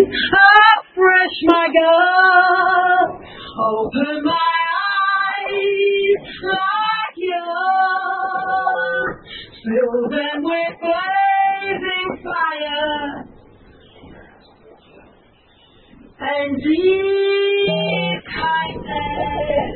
afresh, my God. Open my eyes like yours. Fill them with blazing fire and deep kindness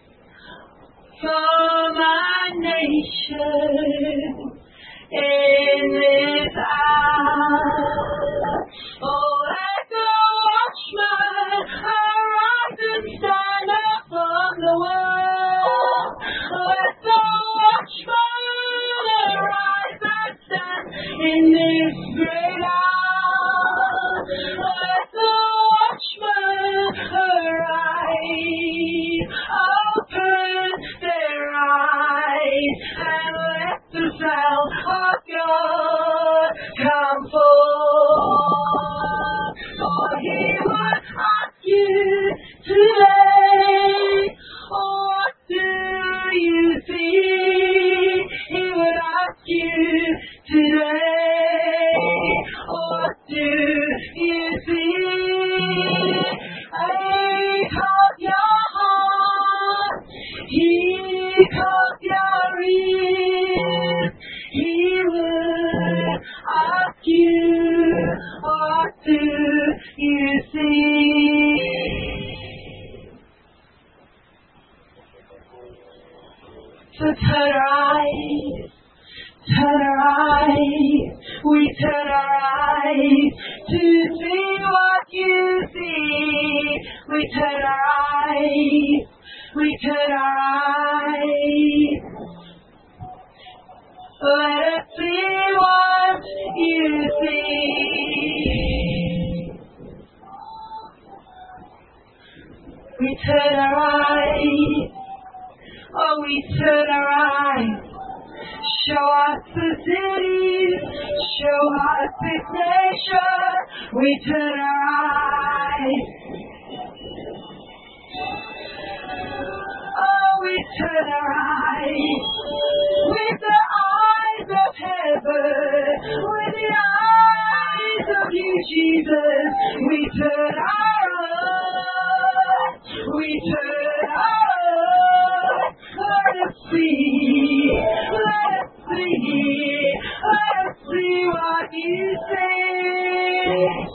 for my nation in this hour. Oh, let the watchman arise and stand upon the wall. Let the watchman arise and stand in this great hour. Let the watchman arise, open their eyes, and let the sound of God come forth. For He would ask you today, what do you see? He would ask you today, what do you see? Ache of your heart, heat of your ears. He would ask you, what do you see? So turn our eyes, we turn our eyes to see what you see. We turn our eyes, let us see what you see. We turn our eyes, oh, we turn our eyes. Show us the cities, show us this nation. We turn our eyes. Oh, we turn our eyes with the eyes of heaven, with the eyes of you, Jesus. We turn our eyes, we turn our eyes. Let us see, let us see what you say.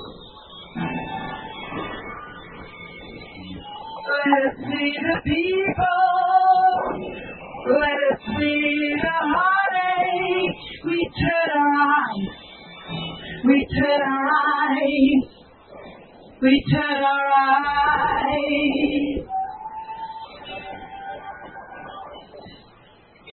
Let us see the people, let us see the heartache. We turn our eyes, we turn our eyes, we turn our eyes.